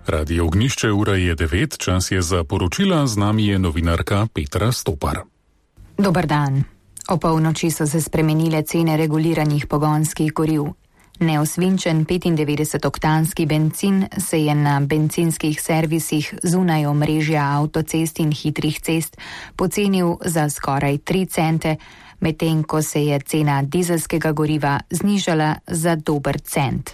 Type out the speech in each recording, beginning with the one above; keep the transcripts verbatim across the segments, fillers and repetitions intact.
Radio Ognjišče, ura je devet, čas je za poročila, z nami je novinarka Petra Stopar. Dobar dan. O polnoči so se spremenile cene reguliranih pogonskih goriv. Neosvinčen petindevetdesetoktanski bencin se je na bencinskih servisih zunaj omrežja avtocest in hitrih cest pocenil za skoraj tri cente, medtem ko se je cena dizelskega goriva znižala za dober cent.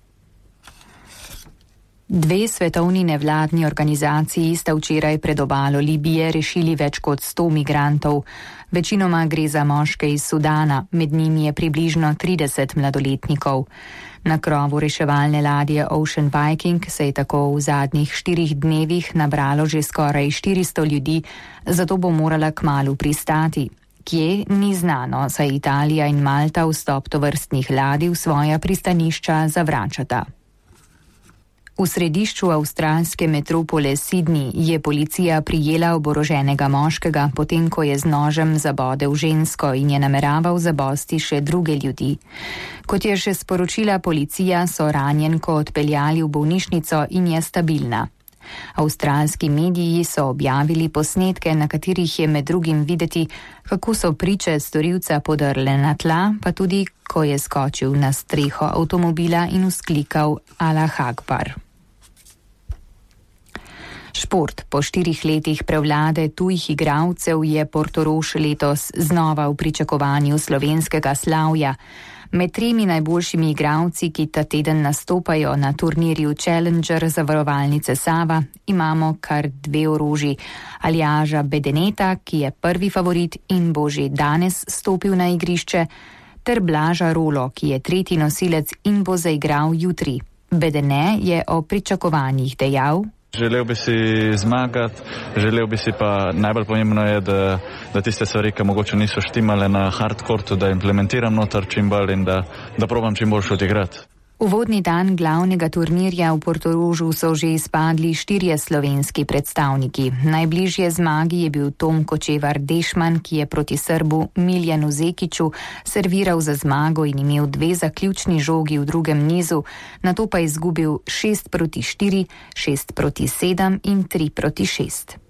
Dve svetovni nevladni organizaciji sta včeraj pred obalo Libije rešili več kot sto migrantov. Večinoma gre za moške iz Sudana, med njimi je približno trideset mladoletnikov. Na krovu reševalne ladje Ocean Viking se je tako v zadnjih štirih dnevih nabralo že skoraj štiristo ljudi, zato bo morala kmalu pristati. Kje, ni znano, saj Italija in Malta vstop tovrstnih ladij v svoja pristanišča zavračata. V središču avstralske metropole Sydney je policija prijela oboroženega moškega, potem ko je z nožem zabodel žensko in je nameraval zabosti še druge ljudi. Kot je še sporočila policija, so ranjenko odpeljali v bolnišnico in je stabilna. Avstralski mediji so objavili posnetke, na katerih je med drugim videti, kako so priče storilca podrle na tla, pa tudi, ko je skočil na streho avtomobila in vzklikal Allah Akbar. Šport. Po štirih letih prevlade tujih igralcev je Portorož letos znova v pričakovanju slovenskega slavja. Med tremi najboljšimi igralci, ki ta teden nastopajo na turnirju Challenger zavarovalnice Sava, imamo kar dve orožji. Aljaža Bedeneta, ki je prvi favorit in bo že danes stopil na igrišče, ter Blaža Rolo, ki je tretji nosilec in bo zaigral jutri. Bedene je o pričakovanjih dejal: Želel bi si zmagati, želel bi si pa, najbolj pomembno je, da, da tiste stvari, ki mogoče niso štimale na hardkortu, da implementiram noter čim bolj in da, da probam čim boljše odigrati. Uvodni dan glavnega turnirja v Portorožu so že izpadli štirje slovenski predstavniki. Najbližje zmagi je bil Tom Kočevar Dešman, ki je proti Srbu Miljanu Zekiću serviral za zmago in imel dve zaključni žogi v drugem nizu, nato pa izgubil šest proti štiri, šest proti sedem in tri proti šest.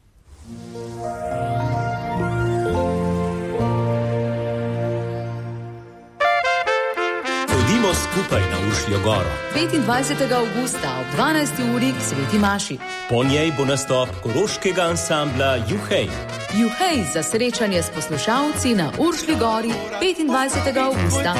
Pojdimo skupaj na Uršljo goro. petindvajsetega avgusta ob dvanajsti uri k Sveti maši. Po njej bo nastop koroškega ansambla Juhej. Juhej za srečanje s poslušalci na Uršlji gori petindvajsetega avgusta.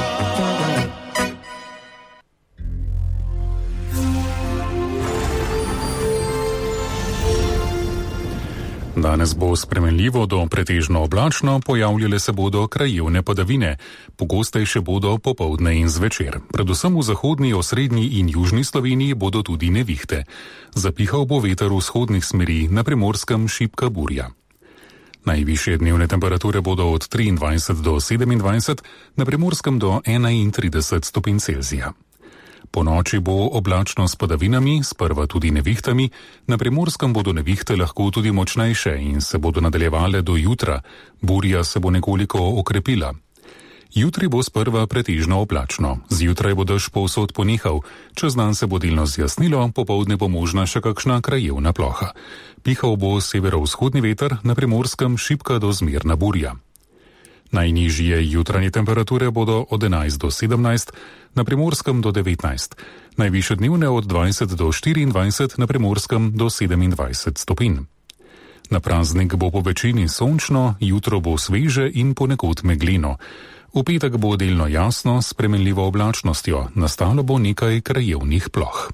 Danes bo spremenljivo do pretežno oblačno, pojavljale se bodo krajevne padavine, pogostejše bodo popoldne in zvečer. Predvsem v zahodni, osrednji in južni Sloveniji bodo tudi nevihte. Zapihal bo veter vzhodnih smeri, na Primorskem šibka burja. Najvišje dnevne temperature bodo od triindvajset do sedemindvajset, na Primorskem do enaintrideset stopinj Celzija. Po noči bo oblačno s padavinami, sprva tudi nevihtami, na Primorskem bodo nevihte lahko tudi močnejše in se bodo nadaljevale do jutra, burja se bo nekoliko okrepila. Jutri bo sprva pretežno oblačno, zjutraj bo dež povsod ponehal, čez dan se bo delno zjasnilo, popoldne bo možna še kakšna krajevna ploha. Pihal bo severovzhodni veter, na Primorskem šibka do zmerna burja. Najnižje jutranje temperature bodo od enajst do sedemnajst, na Primorskem do devetnajst, najvišje dnevne od dvajset do štiriindvajset, na Primorskem do sedemindvajset stopinj. Na praznik bo po večini sončno, jutro bo sveže in ponekod megleno. V petek bo delno jasno s spremenljivo oblačnostjo, nastalo bo nekaj krajevnih ploh.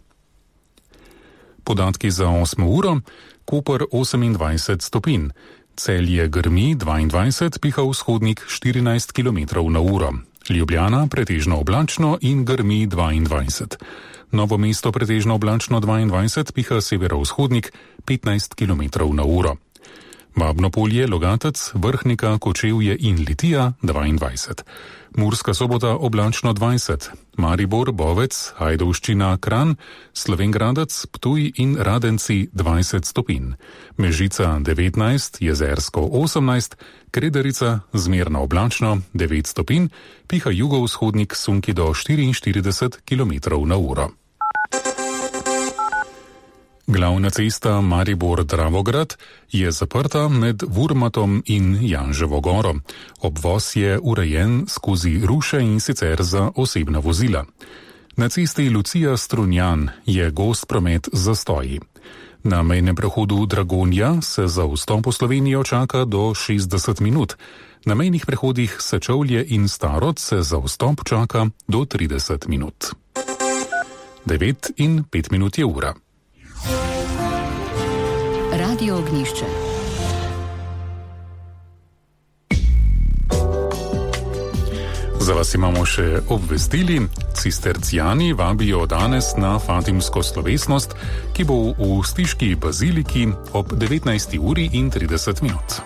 Podatki za osmo uro: Koper osemindvajset stopinj, Celje grmi dvaindvajset, piha vzhodnik štirinajst kilometrov na uro. Ljubljana pretežno oblačno in grmi dvaindvajset. Novo mesto pretežno oblačno dvaindvajset, piha severovzhodnik petnajst kilometrov na uro. Babno Polje, Logatec, Vrhnika, Kočevje in Litija dvaindvajset. Murska Sobota oblačno dvajset, Maribor, Bovec, Ajdovščina, Kranj, Slovengradec, Ptuj in Radenci dvajset stopinj. Mežica devetnajst, Jezersko osemnajst, Krederica zmerno oblačno devet stopinj, piha jugovzhodnik sunki do štiriinštirideset kilometrov na uro. Glavna cesta Maribor-Dravograd je zaprta med Vurmatom in Janževo goro. Obvoz je urejen skozi ruše in sicer za osebna vozila. Na cesti Lucija-Strunjan je gost promet zastoji. Na mejnem prehodu Dragonja se za vstop v Slovenijo čaka do šestdeset minut. Na mejnih prehodih Sečovlje in Starod se za vstop čaka do trideset minut. devet in pet minut je ura. Radio Ognjišče. Za vas imamo še obvestili. Cistercijani vabijo danes na fatimsko slovesnost, ki bo v Stiški baziliki ob devetnajsti uri in trideset minut.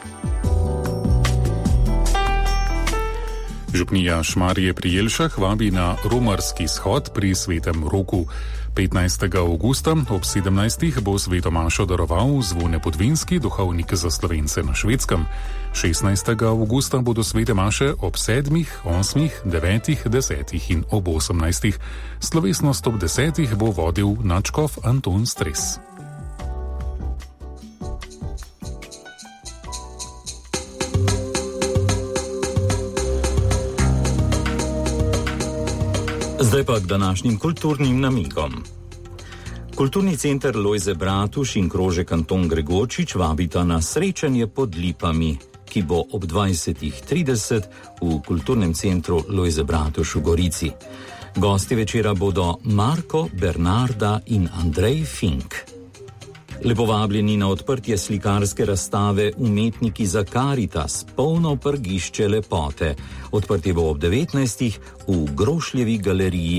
Župnija Šmarje pri Jelšah vabi na romarski shod pri Svetem Roku. petnajstega avgusta ob sedemnajstih bo sveto mašo daroval Zvone Podvinski, duhovnik za Slovence na Švedskem. šestnajstega avgusta bodo svete maše ob sedmih, osmih, devetih, desetih in ob osemnajstih. Slovesnost ob desetih bo vodil nadškof Anton Stres. Zdaj pa k današnjim kulturnim namigom. Kulturni center Lojze Bratuš in krožek Anton Gregorčič vabita na srečanje pod lipami, ki bo ob dvajsetih trideset v kulturnem centru Lojze Bratuš v Gorici. Gosti večera bodo Marko, Bernarda in Andrej Fink. Lepo vabljeni na odprtje slikarske razstave Umetniki za Karitas, polno prgišče lepote. Odprtje bo ob devetnajstih v Grošljevi galeriji